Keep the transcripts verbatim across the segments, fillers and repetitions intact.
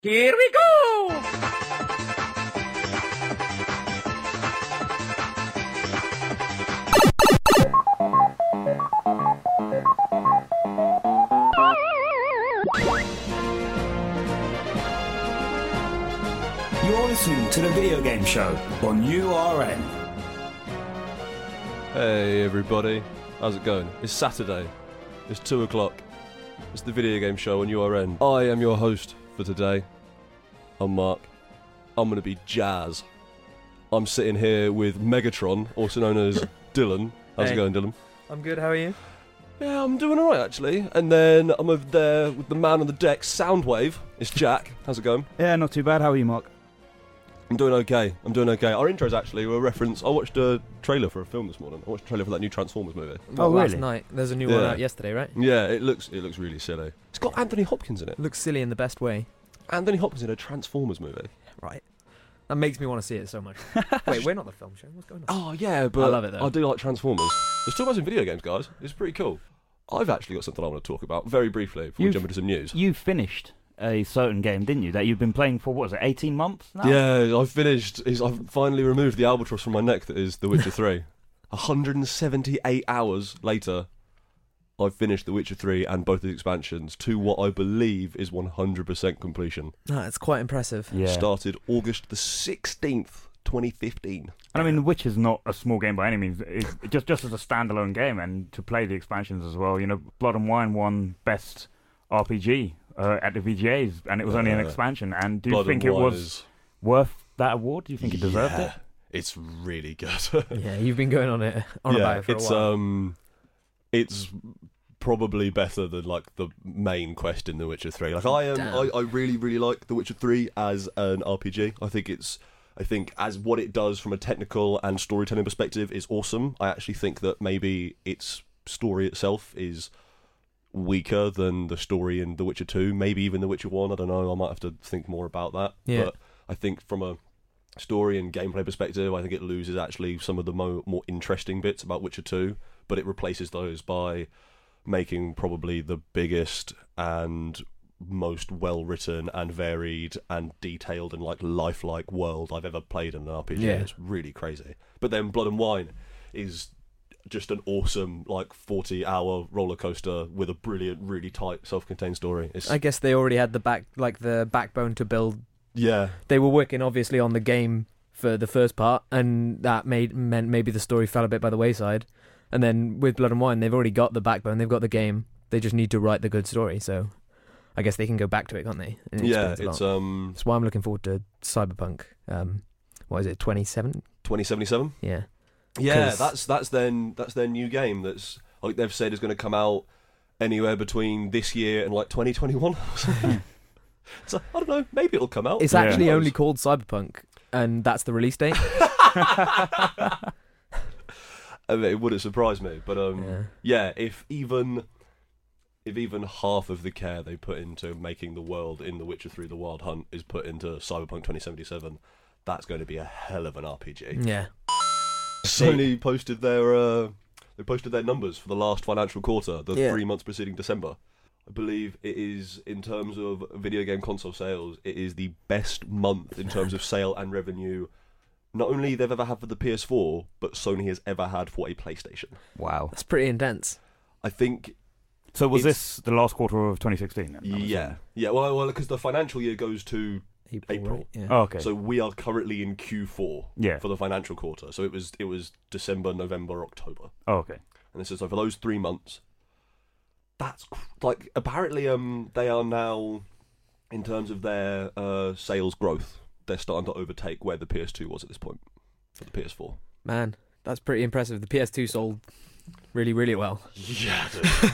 Here we go! You're listening to the Video Game Show on U R N. Hey everybody, how's it going? It's Saturday, it's two o'clock, it's the Video Game Show on U R N. I am your host for today, I'm Mark, I'm going to be Jazz. I'm sitting here with Megatron, also known as Dylan. How's Hey. it going, Dylan? I'm good, how are you? Yeah, I'm doing alright actually. And then I'm over there with the man on the deck, Soundwave. It's Jack. How's it going? Yeah, not too bad. How are you, Mark? I'm doing okay. I'm doing okay. Our intros actually were a reference. I watched a trailer for a film this morning. I watched a trailer for that new Transformers movie. Oh, Well, last really? night. There's a new one Yeah. out yesterday, right? Yeah, it looks it looks really silly. It's got Anthony Hopkins in it. Looks silly in the best way. Anthony Hopkins in a Transformers movie. Right. That makes me want to see it so much. Wait, we're not the film show. What's going on? Oh yeah, but I love it, though. I do like Transformers. Let's talk about some video games, guys. It's pretty cool. I've actually got something I want to talk about very briefly before we You've- jump into some news. You finished a certain game, didn't you? That you've been playing for, what was it, eighteen months now? Yeah, I've finished. Is I've finally removed the albatross from my neck that is The Witcher three. one hundred seventy-eight hours later, I've finished The Witcher three and both the expansions to what I believe is one hundred percent completion. Ah, it's quite impressive. Yeah. Started August the sixteenth, twenty fifteen. And I mean, The Witch is not a small game by any means. It's just just as a standalone game, and to play the expansions as well. You know, Blood and Wine won Best R P G uh, at the V G As, and it was only an Uh, expansion. And do you Blood think and it Wine was is- worth that award? Do you think it deserved Yeah, it? It's really good. Yeah, you've been going on it on yeah, about it for it's a while. um, it's probably better than like the main quest in The Witcher three. Like I am, Damn. I, I really, really like The Witcher three as an R P G. I think it's, I think as what it does from a technical and storytelling perspective is awesome. I actually think that maybe its story itself is weaker than the story in The Witcher two. Maybe even The Witcher one. I don't know. I might have to think more about that. Yeah. But I think from a story and gameplay perspective, I think it loses actually some of the mo- more interesting bits about Witcher two, but it replaces those by making probably the biggest and most well-written and varied and detailed and like lifelike world I've ever played in an R P G. Yeah. It's really crazy. But then Blood and Wine is just an awesome like forty-hour roller coaster with a brilliant, really tight, self-contained story. It's I guess they already had the back, like the backbone to build. yeah. They were working obviously on the game for the first part, and that made meant maybe the story fell a bit by the wayside. And then with Blood and Wine, they've already got the backbone, they've got the game. They just need to write the good story. So I guess they can go back to it, can't they? And it Yeah, explains a it's lot. um That's why I'm looking forward to Cyberpunk. Um, what is it, twenty-seven? twenty seventy-seven. Yeah. Yeah, 'Cause- that's that's then that's their new game. That's like they've said is going to come out anywhere between this year and like twenty twenty-one. So I don't know. Maybe it'll come out. It's Yeah. actually Who only knows? called Cyberpunk, and that's the release date. I mean, it wouldn't surprise me, but um, Yeah. yeah. If even if even half of the care they put into making the world in The Witcher three: The Wild Hunt is put into Cyberpunk twenty seventy-seven, that's going to be a hell of an R P G. Yeah. Sony posted their uh, they posted their numbers for the last financial quarter, the Yeah. three months preceding December. I believe it is, in terms of video game console sales, it is the best month in terms of sale and revenue not only they've ever had for the P S four, but Sony has ever had for a PlayStation. Wow. That's pretty intense. I think, So was It's- this the last quarter of twenty sixteen? Then, I'm yeah, assuming? yeah. Well, well, because the financial year goes to April. April. Right? Yeah. Oh, okay. so we are currently in Q four yeah. for the financial quarter. So it was it was December, November, October. Oh, okay. And this is so for those three months. That's cr- like apparently um they are now, in terms of their uh sales growth, they're starting to overtake where the P S two was at this point for the P S four. Man, that's pretty impressive. The P S two sold really, really well. Yeah,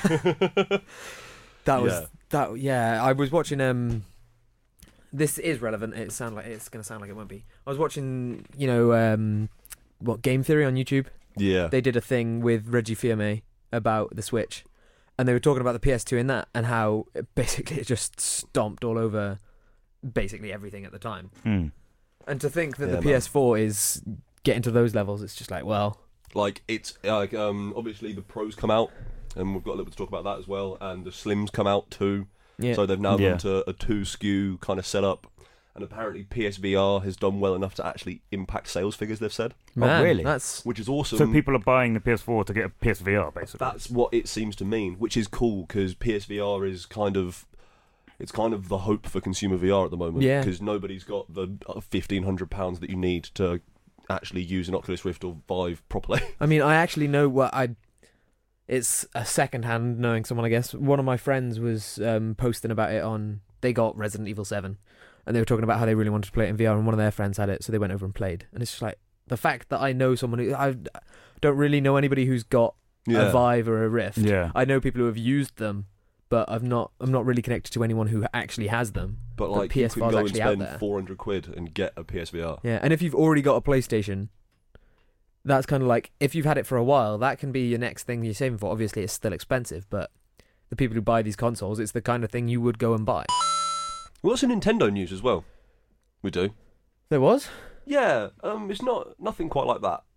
That was Yeah. that. Yeah, I was watching. Um, this is relevant. It sound like it's going to sound like it won't be. I was watching. You know, um, what Game Theory on YouTube. yeah, They did a thing with Reggie Fils-Aimé about the Switch, and they were talking about the P S two in that, and how it basically it just stomped all over basically everything at the time. Hmm. And to think that Yeah, the man. P S four is getting to those levels, it's just like, well, like it's like um obviously the pros come out, and we've got a little bit to talk about that as well, and the slims come out too. Yeah. So they've now Yeah. gone to a two S K U kind of setup. And apparently P S V R has done well enough to actually impact sales figures, they've said. Man, really? That's Which is awesome. So people are buying the P S four to get a P S V R, basically. That's what it seems to mean, which is cool because P S V R is kind of, it's kind of the hope for consumer V R at the moment. Yeah. Because nobody's got the fifteen hundred pounds that you need to actually use an Oculus Rift or Vive properly. I mean, I actually know what I. It's a second-hand knowing someone, I guess. One of my friends was um, posting about it on. They got Resident Evil seven, and they were talking about how they really wanted to play it in V R, and one of their friends had it, so they went over and played. And it's just like the fact that I know someone who I don't really know anybody who's got a Vive or a Rift. Yeah. I know people who have used them, but I've not. I'm not really connected to anyone who actually has them. But like, P S you four can is go and actually out spend there. four hundred quid and get a P S V R. Yeah, and if you've already got a PlayStation, that's kind of like, if you've had it for a while, that can be your next thing you're saving for. Obviously, it's still expensive, but the people who buy these consoles, it's the kind of thing you would go and buy. Well, that's some Nintendo news as well. We do. There was? Yeah, um, it's not nothing quite like that.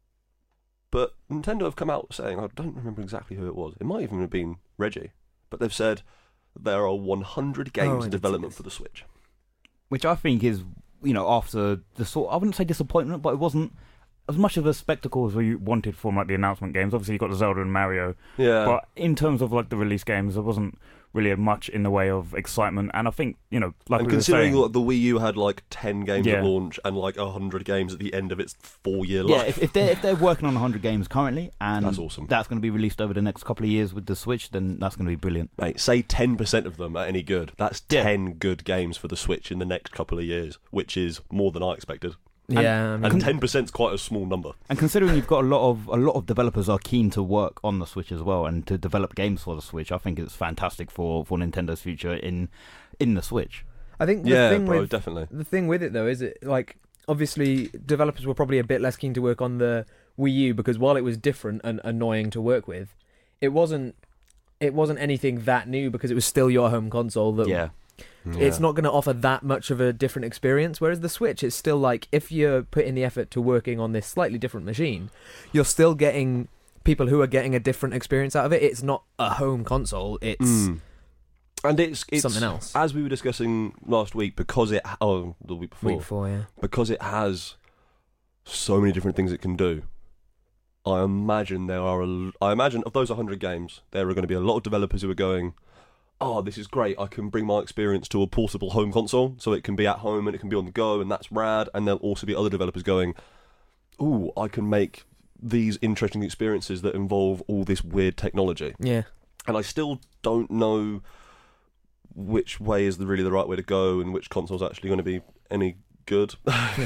But Nintendo have come out saying, I don't remember exactly who it was. It might even have been Reggie. But they've said there are one hundred games Oh, I in did see development this. for the Switch. Which I think is, you know, after the sort, I wouldn't say disappointment, but it wasn't as much of a spectacle as we wanted from like the announcement games. Obviously, you got the Zelda and Mario, Yeah. but in terms of like the release games, there wasn't really much in the way of excitement. And I think, you know, like and we were considering saying, like, the Wii U had like ten games Yeah. at launch and like one hundred games at the end of its four-year Yeah, life. if, if they're if they're working on one hundred games currently, and That's awesome. that's going to be released over the next couple of years with the Switch, then that's going to be brilliant. Mate, say ten percent of them are any good. That's ten good games for the Switch in the next couple of years, which is more than I expected. Yeah, I mean, And ten percent is quite a small number. And considering you've got a lot of a lot of developers are keen to work on the Switch as well and to develop games for the Switch, I think it's fantastic for, for Nintendo's future in in the Switch. I think the Yeah, thing bro, with definitely. the thing with it though is it like obviously developers were probably a bit less keen to work on the Wii U because while it was different and annoying to work with, it wasn't it wasn't anything that new because it was still your home console that Yeah. it's not going to offer that much of a different experience. Whereas the Switch, it's still like, if you're putting the effort to working on this slightly different machine, you're still getting people who are getting a different experience out of it. It's not a home console. It's Mm. And it's, it's something else. As we were discussing last week, because it oh the week before, Week before, yeah. because it has so many different things it can do. I imagine there are. A, I imagine of those one hundred games, there are going to be a lot of developers who are going, "Oh, this is great! I can bring my experience to a portable home console, so it can be at home and it can be on the go, and that's rad." And there'll also be other developers going, "Ooh, I can make these interesting experiences that involve all this weird technology." Yeah. And I still don't know which way is the, really the right way to go and which console's actually going to be any good.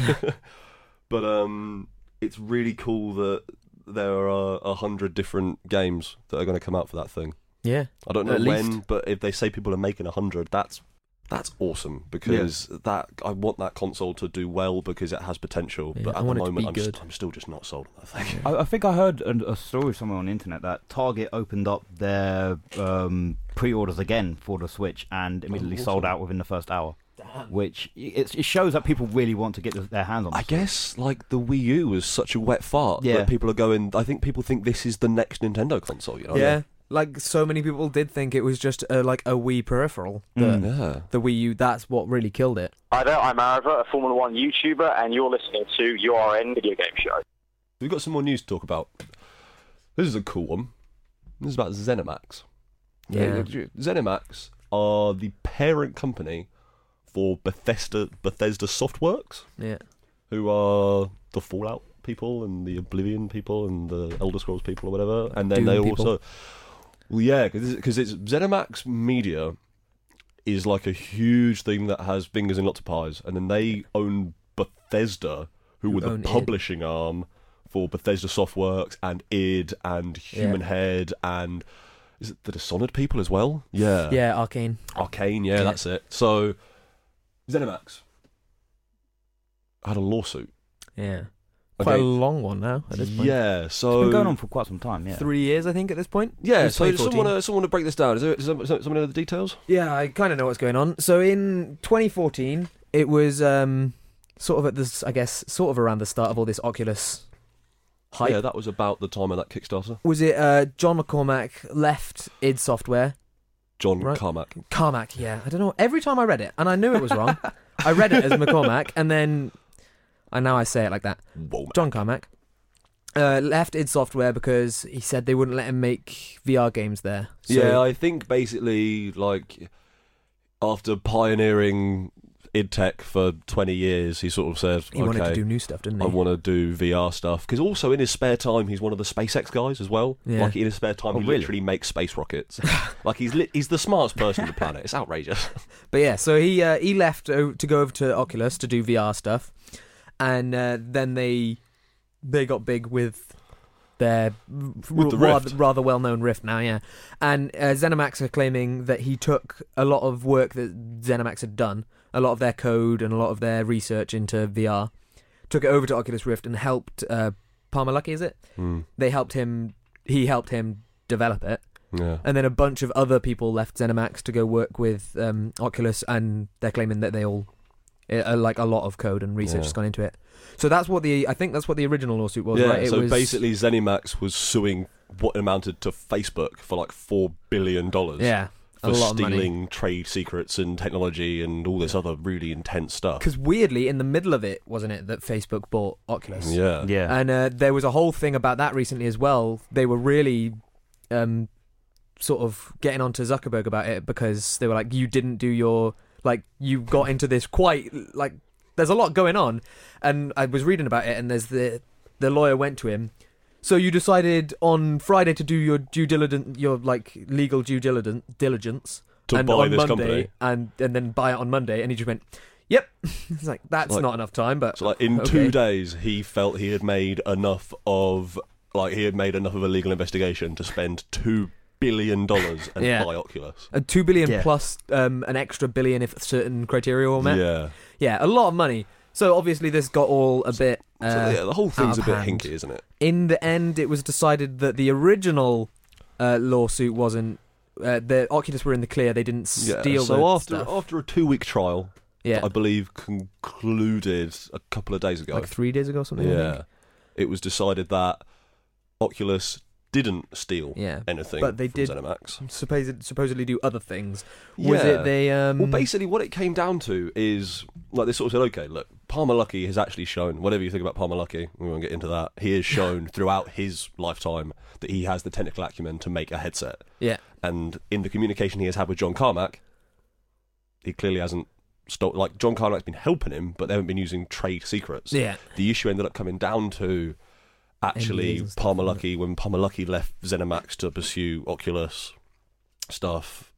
But um, it's really cool that there are a hundred different games that are going to come out for that thing. Yeah. I don't know At when, least. but if they say people are making a hundred, that's that's awesome because that I want that console to do well because it has potential. Yeah, but I at the want it to moment, be I'm, good. st- I'm still just not sold on that thing. I, I think I heard a, a story somewhere on the internet that Target opened up their um, pre-orders again for the Switch and immediately awesome. sold out within the first hour. Which it, it shows that people really want to get their hands on. I the guess like the Wii U was such a wet fart Yeah. that people are going. I think people think this is the next Nintendo console. You know? Yeah. Like, so many people did think it was just a, like a Wii peripheral. The, Mm. Yeah. the Wii U, that's what really killed it. Hi there, I'm Arava, a Formula One YouTuber, and you're listening to U R N Video Game Show. We've got some more news to talk about. This is a cool one. This is about ZeniMax. Yeah. ZeniMax are the parent company for Bethesda Bethesda Softworks, Yeah. who are the Fallout people and the Oblivion people and the Elder Scrolls people or whatever. And then Doom they people. also, well, yeah, because it's ZeniMax Media is like a huge thing that has fingers in lots of pies, and then they own Bethesda, who Who were the own id. publishing arm for Bethesda Softworks and id and Human Yeah. Head and is it the Dishonored people as well? Yeah, Yeah, Arcane. Arcane. Yeah, Yeah. that's it. So ZeniMax had a lawsuit. Yeah. Quite Okay. a long one now at this point. Yeah, so It's been going on for quite some time, yeah. Three years, I think, at this point. Yeah, It's so twenty someone fourteen. want to someone to break this down? Is there, is there, is there someone know the details? Yeah, I kind of know what's going on. So in twenty fourteen, it was um, sort of at this, I guess, sort of around the start of all this Oculus hype. Yeah, that was about the time of that Kickstarter. Was it uh, John McCormack left id Software, John right? Carmack. Carmack, yeah. I don't know. Every time I read it, and I knew it was wrong, I read it as McCormack, and then and now I say it like that. Whoa, man. John Carmack uh, left id Software because he said they wouldn't let him make V R games there. So, Yeah, I think basically, like, after pioneering id Tech for twenty years, he sort of said, he okay, wanted to do new stuff, didn't I he? want to do V R stuff. Because also in his spare time, he's one of the SpaceX guys as well. Yeah. Like, in his spare time, Oh, he really? literally makes space rockets. Like, he's li- he's the smartest person on the planet. It's outrageous. But yeah, so he uh, he left o- to go over to Oculus to do V R stuff, and uh, then they they got big with their With the rather, Rift. rather well-known Rift now, yeah. And uh, ZeniMax are claiming that he took a lot of work that ZeniMax had done, a lot of their code and a lot of their research into V R, took it over to Oculus Rift and helped uh, Palmer Luckey, is it? Mm, They helped him. He helped him develop it. yeah. And then a bunch of other people left ZeniMax to go work with um, Oculus, and they're claiming that they all, uh, like a lot of code and research Yeah. has gone into it. So that's what the, I think that's what the original lawsuit was, yeah, right? It so was, basically ZeniMax was suing what amounted to Facebook for like four billion dollars. yeah, a For lot of money. stealing trade secrets and technology and all this other really intense stuff. Because weirdly, in the middle of it, wasn't it, that Facebook bought Oculus? Yeah. Yeah. And uh, there was a whole thing about that recently as well. They were really um, sort of getting onto Zuckerberg about it because they were like, you didn't do your, like, you got into this quite, like, there's a lot going on. And I was reading about it, and there's the, the lawyer went to him. So you decided on Friday to do your due diligence, your, like, legal due diligence, diligence To and buy on this Monday, company. and, and then buy it on Monday. And he just went, yep. It's like, that's Like- not enough time, but So like in okay. two days, he felt he had made enough of like he had made enough of a legal investigation to spend two billion dollars and Yeah. buy Oculus. A two billion Yeah. plus um, an extra billion if certain criteria were met. Yeah. Yeah, a lot of money. So obviously this got all a bit. Uh, So yeah, the whole thing's a of bit hand. hinky, isn't it? In the end, it was decided that the original uh, lawsuit wasn't. Uh, the Oculus were in the clear. They didn't Yeah. steal So the after stuff. after a two week trial, yeah, I believe concluded a couple of days ago. like three days ago or something. I yeah. think. It was decided that Oculus didn't steal Yeah. anything But they from did- ZeniMax. Supposed, supposedly do other things. Was Yeah. it they? Um, Well, basically, what it came down to is like they sort of said, okay, look, Palmer Luckey has actually shown, whatever you think about Palmer Luckey, we won't get into that. He has shown throughout his lifetime that he has the technical acumen to make a headset. yeah, And in the communication he has had with John Carmack, he clearly hasn't stopped. Like John Carmack's been helping him, but they haven't been using trade secrets. yeah, The issue ended up coming down to N D As actually and stuff, Palmer wasn't Luckey, when Palmer Luckey left ZeniMax to pursue Oculus stuff,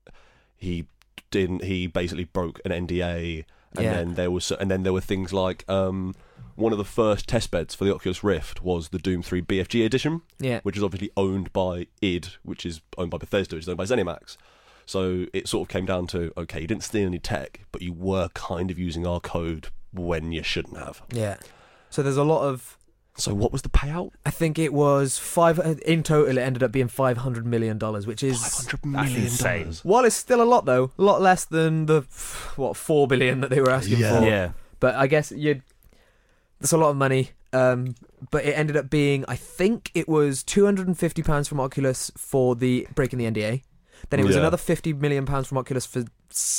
he didn't. He basically broke an N D A, and Yeah. then there was and then there were things like um, one of the first test beds for the Oculus Rift was the Doom three B F G edition, yeah. which is obviously owned by id, which is owned by Bethesda, which is owned by ZeniMax. So it sort of came down to, okay, you didn't steal any tech, but you were kind of using our code when you shouldn't have. Yeah. So there's a lot of. So what was the payout? I think it was five. In total, it ended up being five hundred million dollars, which is Five hundred That's million insane. dollars. while it's still a lot though, a lot less than the what four billion that they were asking Yeah. for. Yeah. But I guess you that's a lot of money. Um, but it ended up being, I think it was two hundred and fifty pounds from Oculus for the breaking the N D A. Then it was Yeah. another fifty million pounds from Oculus for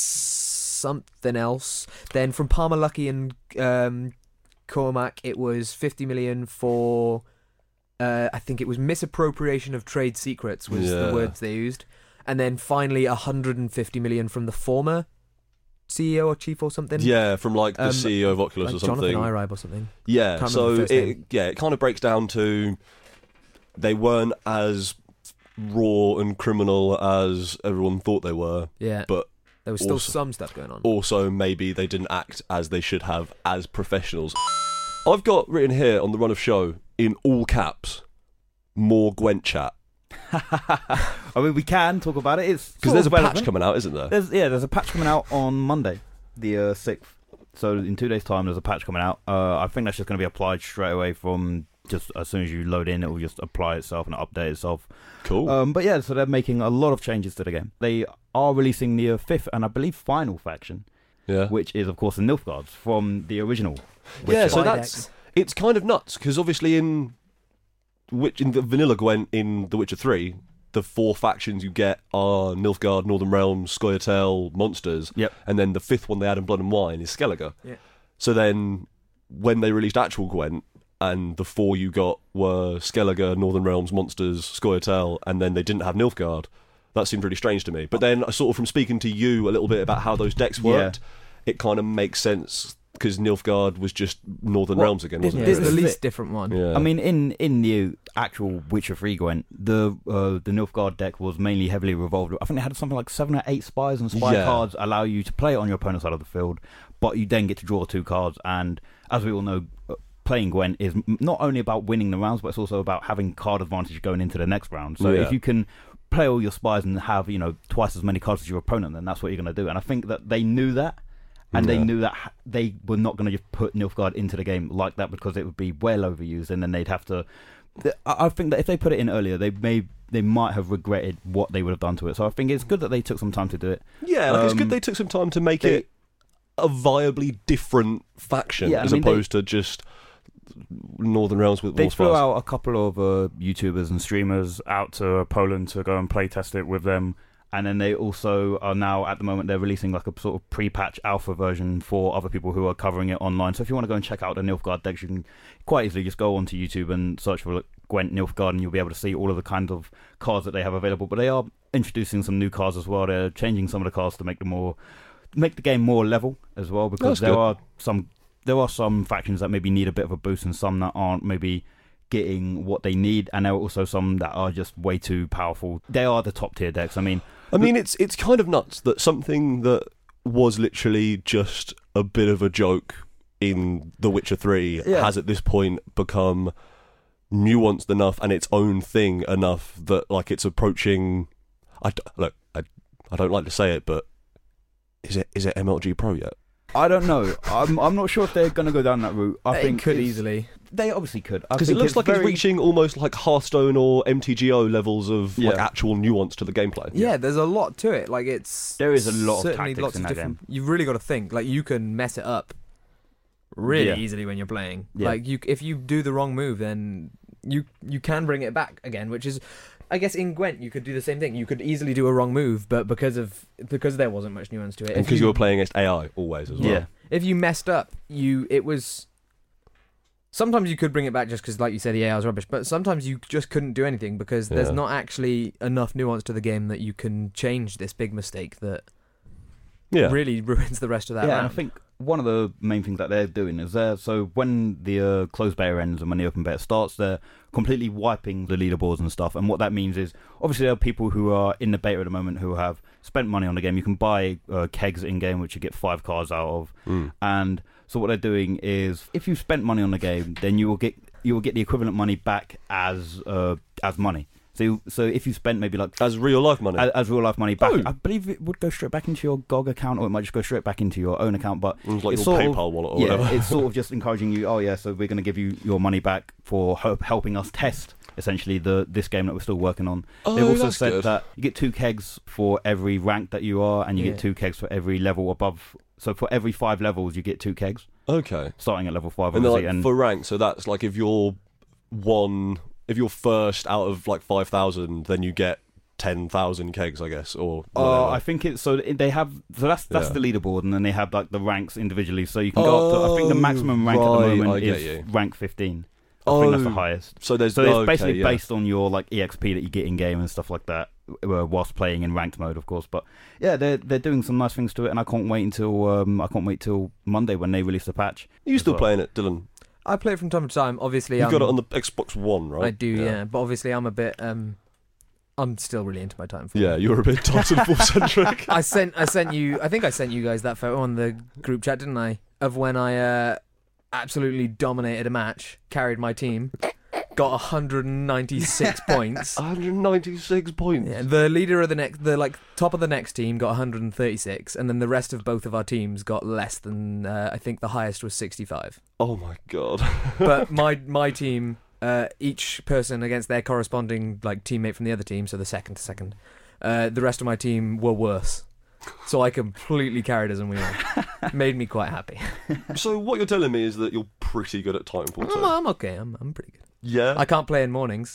something else. Then from Palmer Luckey and um, Cormac, it was fifty million for. Uh, I think it was misappropriation of trade secrets was Yeah. the words they used, and then finally one hundred fifty million from the former C E O or chief or something. Yeah, from like the Um, C E O of Oculus like or something. Jonathan Iribe or something. Yeah, Can't so remember the first it name. yeah it kind of breaks down to they weren't as raw and criminal as everyone thought they were. Yeah, But there was still also- some stuff going on. Also, maybe they didn't act as they should have as professionals. I've got written here on the run of show in all caps, more Gwent chat. I mean, we can talk about it. It's Because sort there's a of patch relevant. coming out, isn't there? There's yeah, there's a patch coming out on Monday, the uh, sixth. So in two days' time, there's a patch coming out. Uh, I think that's just going to be applied straight away from just as soon as you load in. It will just apply itself and update itself. Cool. Um, but yeah, so they're making a lot of changes to the game. They are releasing the uh, fifth and I believe final faction, yeah. which is of course the Nilfgaards from the original. Yeah, Witcher. so Spidex. that's it's kind of nuts because obviously in which in the vanilla Gwent in The Witcher three, the four factions you get are Nilfgaard, Northern Realms, Scoia'tael, Monsters, Yep. and then the fifth one they add in Blood and Wine is Skellige. Yeah. So then, when they released actual Gwent, and the four you got were Skellige, Northern Realms, Monsters, Scoia'tael, and then they didn't have Nilfgaard, that seemed really strange to me. But then, I sort of from speaking to you a little bit about how those decks worked, yeah. it kind of makes sense, because Nilfgaard was just Northern Well, Realms again, this- wasn't Yeah, it? it's the Really? least different one. Yeah. I mean, in, in the actual Witcher three Gwent, the uh, the Nilfgaard deck was mainly heavily revolved. I think they had something like seven or eight spies, and spy Yeah. cards allow you to play it on your opponent's side of the field, but you then get to draw two cards. And as we all know, uh, playing Gwent is m- not only about winning the rounds, but it's also about having card advantage going into the next round. So Yeah. if you can play all your spies and have, you know, twice as many cards as your opponent, then that's what you're going to do. And I think that they knew that. And they Yeah. knew that h- they were not going to just put Nilfgaard into the game like that, because it would be well overused, and then they'd have to. th- I I think that if they put it in earlier, they may they might have regretted what they would have done to it. So I think it's good that they took some time to do it. Yeah, like it's Um, good they took some time to make they- it a viably different faction, Yeah, I as mean, they- opposed to just Northern Realms with They more threw spies. out a couple of uh, YouTubers and Streamers out to Poland to go and play test it with them. and then they also are now at the moment they're releasing like a sort of pre-patch alpha version for other people who are covering it online. So if you want to go and check out the Nilfgaard decks, you can quite easily just go onto YouTube and search for like, Gwent Nilfgaard, and you'll be able to see all of the kinds of cards that they have available. But they are introducing some new cards as well. They're changing some of the cards to make them more make the game more level as well, because That's there good. are some there are some factions that maybe need a bit of a boost, and some that aren't maybe getting what they need, and there are also some that are just way too powerful. They are the top tier decks. I mean, I mean, it's it's kind of nuts that something that was literally just a bit of a joke in The Witcher three Yeah. has at this point become nuanced enough and its own thing enough that like it's approaching. I d- look, I, I don't like to say it, but is it is it M L G Pro yet? I don't know. I'm I'm not sure if they're going to go down that route. I It think could it's- easily. They obviously could, I Because it think looks it's like very- it's reaching almost like Hearthstone or M T G O levels of like Yeah. actual nuance to the gameplay. Yeah, there's a lot to it. Like it's There is a lot of certainly tactics lots in of that different. You've really got to think. Like you can mess it up really Yeah. easily when you're playing. Yeah. Like you, if you do the wrong move, then you you can bring it back again. Which is, I guess, in Gwent you could do the same thing. You could easily do a wrong move, but because of because there wasn't much nuance to it, And if because you were playing against A I always as well. Yeah. if you messed up, you it was. Sometimes you could bring it back just because, like you said, the A I was rubbish. But sometimes you just couldn't do anything because there's Yeah. not actually enough nuance to the game that you can change this big mistake that Yeah. really ruins the rest of that yeah, round. and I think one of the main things that they're doing is they're so when the uh, closed beta ends and when the open beta starts, they're completely wiping the leaderboards and stuff. And what that means is, obviously, there are people who are in the beta at the moment who have spent money on the game. You can buy uh, kegs in game, which you get five cards out of, Mm. and so what they're doing is, if you've spent money on the game, then you will get you will get the equivalent money back as uh, as money. So, you, so if you spent maybe like As real life money. as, as real life money back, Oh. I believe it would go straight back into your G O G account, or it might just go straight back into your own account. But It was like it's your sort of- PayPal wallet or yeah, whatever. it's sort of just encouraging you. Oh yeah, so we're going to give you your money back for help, helping us test essentially the this game that we're still working on. Oh, They've also that's said good. that you get two kegs for every rank that you are, and you Yeah. get two kegs for every level above. So for every five levels, you get two kegs, Okay. starting at level five, And they're obviously. like And for rank, so that's like if you're one, if you're first out of like five thousand, then you get ten thousand kegs, I guess, or Oh, whatever. I think it's so they have so that's that's Yeah. the leaderboard, and then they have like the ranks individually. So you can go up to I think the Oh, maximum rank at the right, moment I get is you. rank fifteen. I think that's the Oh, highest. So there's So it's okay, basically yeah. based on your like E X P that you get in game and stuff like that, uh, whilst playing in ranked mode, of course. But yeah, they're they're doing some nice things to it, and I can't wait until um I can't wait till Monday when they release the patch. You as still well. playing it, Dylan? I play it from time to time. Obviously, You've I'm, got it on the Xbox One, right? I do, yeah. But obviously, I'm a bit. Um, I'm still really into my Titanfall. Yeah, you're a bit Titanfall centric. I sent. I sent you. I think I sent you guys that photo on the group chat, didn't I? Of when I uh, absolutely dominated a match, carried my team, got one hundred ninety-six points. one hundred ninety-six points. Yeah, the leader of the next, the like top of the next team got one hundred thirty-six, and then the rest of both of our teams got less than. Uh, I think the highest was sixty-five. Oh my god. But my my team, uh, each person against their corresponding like teammate from the other team, so the second to second, uh, the rest of my team were worse. So I completely carried us and we won. Made me quite happy. So what you're telling me is that you're pretty good at Titanfall I'm, two. I'm okay. I'm I'm pretty good. Yeah. I can't play in mornings.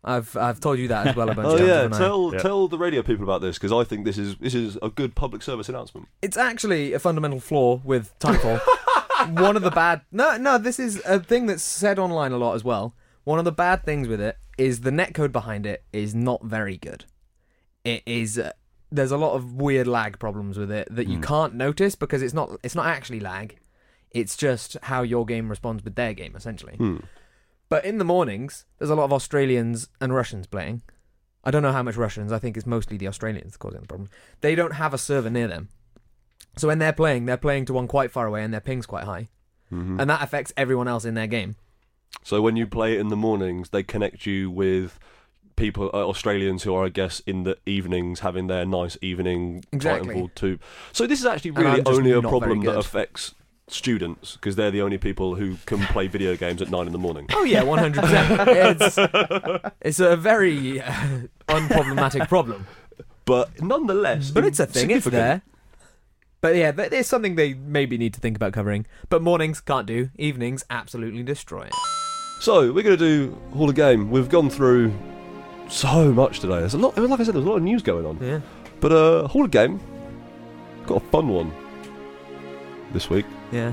I've I've told you that as well a bunch Oh of times. yeah, haven't I? tell Yeah. tell the radio people about this because I think this is this is a good public service announcement. It's actually a fundamental flaw with Titanfall. One of the bad... No, no, this is a thing that's said online a lot as well. One of the bad things with it is the netcode behind it is not very good. It is... Uh, there's a lot of weird lag problems with it that you Mm. can't notice because it's not it's not actually lag. It's just how your game responds with their game, essentially. Hmm. But in the mornings, there's a lot of Australians and Russians playing. I don't know how much Russians. I think it's mostly the Australians causing the problem. They don't have a server near them. So when they're playing, they're playing to one quite far away and their ping's quite high. Mhm. And that affects everyone else in their game. So when you play it in the mornings, they connect you with people, uh, Australians who are, I guess, in the evenings having their nice evening Exactly. Titanfall two. So this is actually And really I'm just only a not problem very that good. affects students because they're the only people who can play video games at nine in the morning. Oh yeah, one hundred percent. It's it's a very uh, unproblematic problem. But nonetheless, But it's a thing, it's significant. there. But yeah, th- there's something they maybe need to think about covering. But mornings, can't do. Evenings, absolutely destroy it. So we're going to do Hall of Game. We've gone through so much today. There's a lot. Like I said, there's a lot of news going on. Yeah. But uh, Hall of Game, got a fun one this week. Yeah.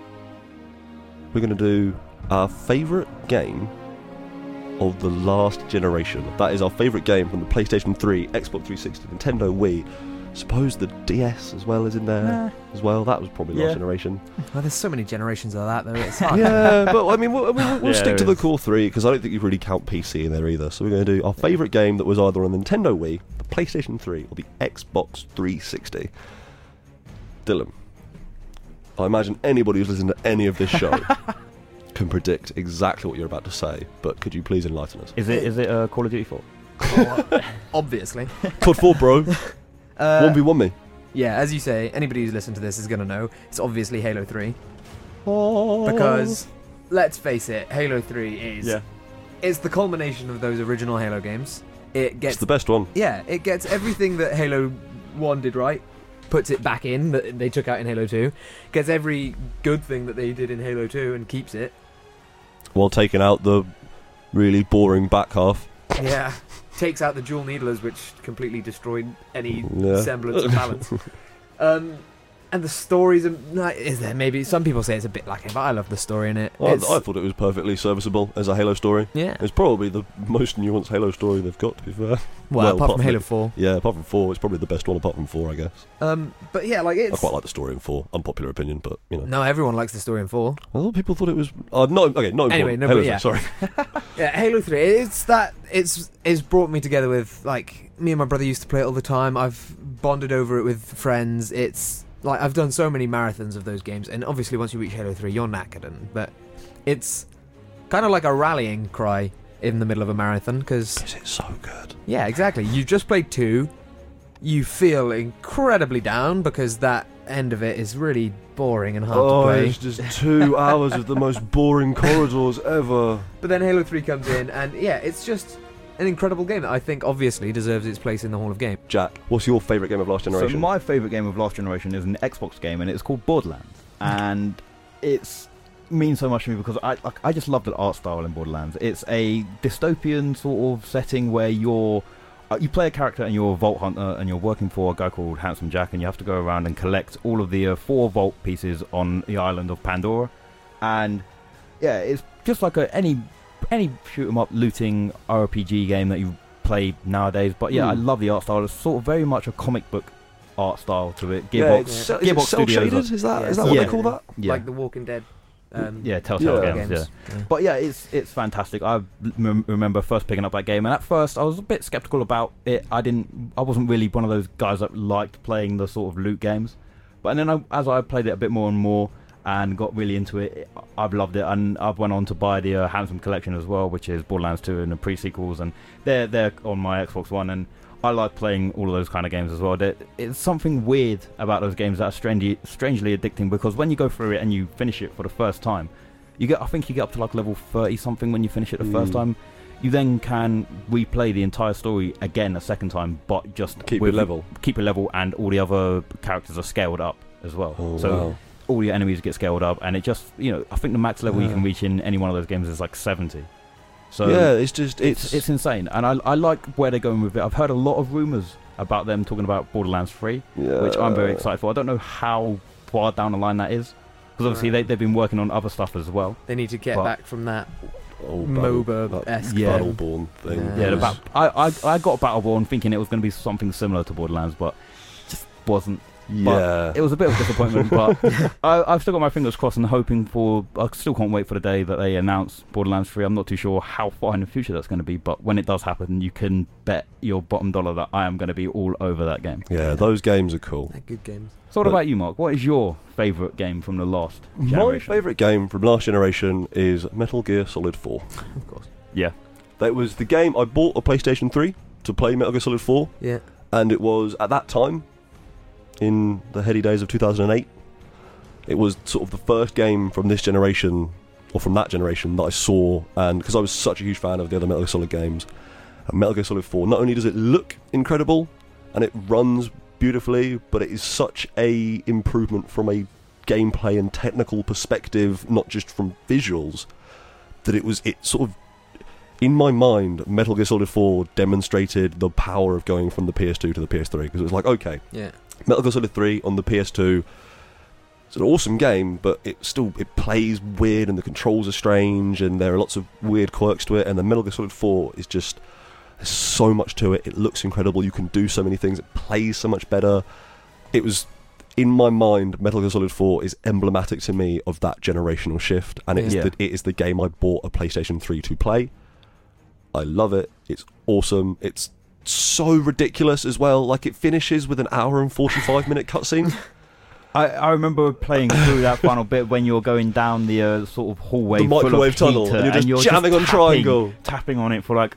We're going to do our favourite game of the last generation. That is our favourite game from the PlayStation three, Xbox three sixty, Nintendo Wii. Suppose the D S as well is in there Nah. as well. That was probably Yeah. last generation. Well, there's so many generations of that, though. It's hard. Yeah, but I mean, we'll, I mean, we'll, we'll Yeah, stick to there the core three because I don't think you really count P C in there either. So we're going to do our favourite game that was either on the Nintendo Wii, the PlayStation three, or the Xbox three sixty. Dylan, I imagine anybody who's listening to any of this show can predict exactly what you're about to say, but could you please enlighten us? Is it is it uh, Call of Duty four? Obviously. Code four, bro. Uh, one v one me. Yeah, as you say, anybody who's listened to this is going to know. It's obviously Halo three. Oh. Because, let's face it, Halo three is... Yeah. It's the culmination of those original Halo games. It gets... It's the best one. Yeah, it gets everything that Halo one did right, puts it back in, that they took out in Halo two, gets every good thing that they did in Halo two and keeps it. While taking out the really boring back half. Yeah. Takes out the dual needlers, which completely destroyed any Yeah. semblance of balance. um, and the stories, are, like, is there maybe... Some people say it's a bit lacking, but I love the story in it. I, It's- I thought it was perfectly serviceable as a Halo story. yeah. It's probably the most nuanced Halo story they've got, to be fair. Well, well, apart from apart Halo from- four. Yeah, apart from four, it's probably the best one apart from four, I guess. Um, but yeah, like I it's... quite like the story in four. Unpopular opinion, but, you know. No, everyone likes the story in four. A lot of people thought it was... Uh, no, okay, not important. Anyway, no, Halo but yeah. three, sorry. Yeah, Halo three. It's that it's it's brought me together with, like, me and my brother used to play it all the time. I've bonded over it with friends. It's like I've done so many marathons of those games, and obviously once you reach Halo three, you're knackered. And, but it's kind of like a rallying cry in the middle of a marathon because Because it's so good. yeah, exactly. You just played two. You feel incredibly down because that end of it is really boring and hard to Oh, play. it's just two hours of the most boring corridors ever. But then Halo three comes in, and yeah, it's just an incredible game that I think obviously deserves its place in the Hall of Game. Jack, what's your favourite game of last generation? So my favourite game of last generation is an Xbox game, and it's called Borderlands, and it's means so much to me because I like, I just love the art style in Borderlands. It's a dystopian sort of setting where you're uh, you play a character and you're a vault hunter and you're working for a guy called Handsome Jack, and you have to go around and collect all of the uh, four vault pieces on the island of Pandora, and yeah, it's just like a, any any shoot 'em up looting R P G game that you play nowadays. But yeah, Mm. I love the art style. It's sort of very much a comic book art style to it. yeah, Gearbox, it's cel- is Gearbox it cel Studios. shaded? Is that Yeah, is that what yeah. they call that? Yeah, Like The Walking Dead. Um, yeah, Telltale Yeah. games. games. Yeah. Yeah. But yeah, it's it's fantastic. I rem- remember first picking up that game, and at first I was a bit skeptical about it. I didn't, I wasn't really one of those guys that liked playing the sort of loot games. But then I, as I played it a bit more and more and got really into it, I've loved it. And I've went on to buy the uh, Handsome Collection as well, which is Borderlands two and the pre-sequels, and they're they're on my Xbox One, and I like playing all of those kind of games as well. There- It's something weird about those games that are strangely strangely addicting, because when you go through it and you finish it for the first time, you get I think you get up to like level thirty something when you finish it the first Mm. time. You then can replay the entire story again a second time, but just Keep with- it level. keep it level, and all the other characters are scaled up as well. Oh, so wow. all your enemies get scaled up, and it just, you know, I think the max level you Yeah. can reach in any one of those games is like seventy. So yeah, it's just it's it's it's insane, and I I like where they're going with it. I've heard a lot of rumors about them talking about Borderlands three, yeah. which I'm very excited for. I don't know how far down the line that is, because obviously Right. they they've been working on other stuff as well. They need to get But- back from that Oh, Battle- MOBA-esque Yeah. thing. Battleborn thing. Yeah. Yeah, the was- ba- I, I I got Battleborn thinking it was going to be something similar to Borderlands, but it just wasn't. yeah. It was a bit of a disappointment, but I, I've still got my fingers crossed and hoping for. I still can't wait for the day that they announce Borderlands three. I'm not too sure how far in the future that's going to be, but when it does happen, you can bet your bottom dollar that I am going to be all over that game. yeah, those games are cool. They're good games. So, what But- about you, Mark? What is your favourite game from the last My generation? favourite game from last generation is Metal Gear Solid four. Of course. Yeah. That was the game I bought a PlayStation three to play Metal Gear Solid four, Yeah. and it was at that time, in the heady days of two thousand eight, it was sort of the first game from this generation, or from that generation, that I saw, and because I was such a huge fan of the other Metal Gear Solid games, and Metal Gear Solid four, not only does it look incredible, and it runs beautifully, but it is such a improvement from a gameplay and technical perspective, not just from visuals, that it was, it sort of, in my mind, Metal Gear Solid four demonstrated the power of going from the P S two to the P S three, because it was like, okay, Yeah. Metal Gear Solid three on the P S two, it's an awesome game, but it still it plays weird and the controls are strange and there are lots of weird quirks to it, and the Metal Gear Solid four is just, there's so much to it. It looks incredible, you can do so many things, it plays so much better. It was, in my mind, Metal Gear Solid four is emblematic to me of that generational shift, and it is, Yeah. the, it is the game I bought a PlayStation three to play. I love it, it's awesome, it's so ridiculous as well. Like, it finishes with an hour and forty-five minute cutscene. I, I remember playing through that final bit when you're going down the uh, sort of hallway, The full microwave of tunnel, heater, and you're just you're jamming on tapping, triangle. tapping on it for like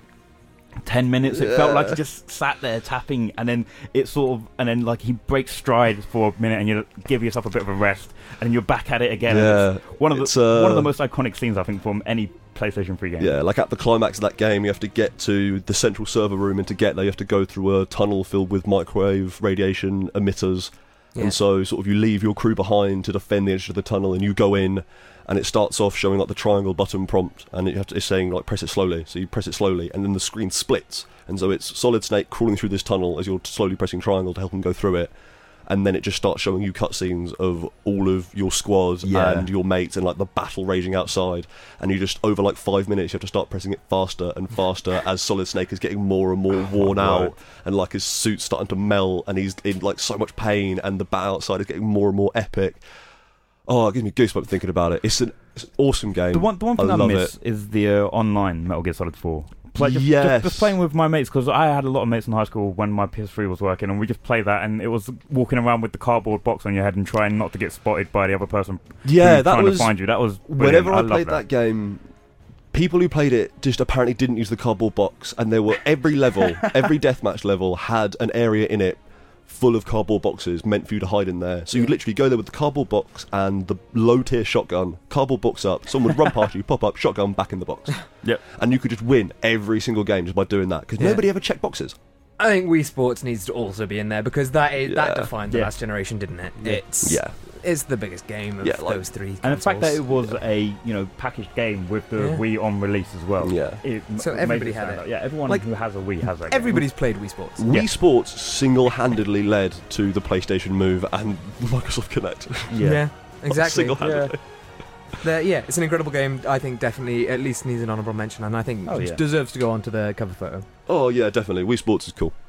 ten minutes. It felt like Yeah. you just sat there tapping, and then it sort of, and then like he breaks stride for a minute, and you give yourself a bit of a rest, and you're back at it again. and Yeah, it's one of it's, the uh, one of the most iconic scenes I think from any PlayStation three game. Yeah, like at the climax of that game, you have to get to the central server room, and to get there, you have to go through a tunnel filled with microwave radiation emitters. Yeah. And so, sort of, you leave your crew behind to defend the edge of the tunnel, and you go in, and it starts off showing like the triangle button prompt, and it have to, it's saying like press it slowly. So you press it slowly, and then the screen splits, and so it's Solid Snake crawling through this tunnel as you're slowly pressing triangle to help him go through it. And then it just starts showing you cutscenes of all of your squad Yeah. and your mates and like the battle raging outside, and you just, over like five minutes, you have to start pressing it faster and faster as Solid Snake is getting more and more worn my out, word. and like his suit's starting to melt, and he's in like so much pain, and the battle outside is getting more and more epic. Oh, it gives me goosebumps thinking about it. It's an, it's an awesome game. The one, the one thing I I, love miss is the uh, online Metal Gear Solid four. Play, just, Yes. just, just playing with my mates, because I had a lot of mates in high school when my P S three was working, and we just played that, and it was walking around with the cardboard box on your head and trying not to get spotted by the other person Yeah, who's that trying was, to find you. That was brilliant. whenever I, love played that. game, people who played it just apparently didn't use the cardboard box, and there were every level, every deathmatch level had an area in it full of cardboard boxes meant for you to hide in there. So you'd literally go there with the cardboard box and the low tier shotgun, cardboard box up, someone would run past you, pop up, shotgun back in the box. Yep. And you could just win every single game just by doing that, because Yeah. nobody ever checked boxes. I think Wii Sports needs to also be in there, because that is, that Yeah. defined the Yeah. last generation, didn't it? Yeah. It's Yeah. it's the biggest game of Yeah, like- those three. And the fact that it consoles. was a you know packaged game with the Yeah. Wii on release as well. Yeah. It m- So made everybody it had stand it. out. Yeah, everyone Like, who has a Wii has that. Everybody's played Wii Sports. Wii Yeah. Sports single-handedly led to the PlayStation Move and Microsoft Kinect. Game. Yeah. exactly. Single-handedly. The- yeah, it's an incredible game. I think definitely at least needs an honourable mention, and I think Oh, yeah. deserves to go onto the cover photo. Oh yeah, definitely. Wii Sports is cool.